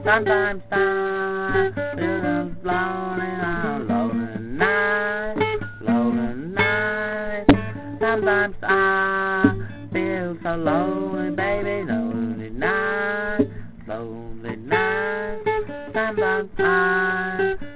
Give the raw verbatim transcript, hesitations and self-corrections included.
Sometimes I feel lonely, I'm lonely night, lonely night. Sometimes I feel so lonely, baby, lonely night, lonely night. Sometimes I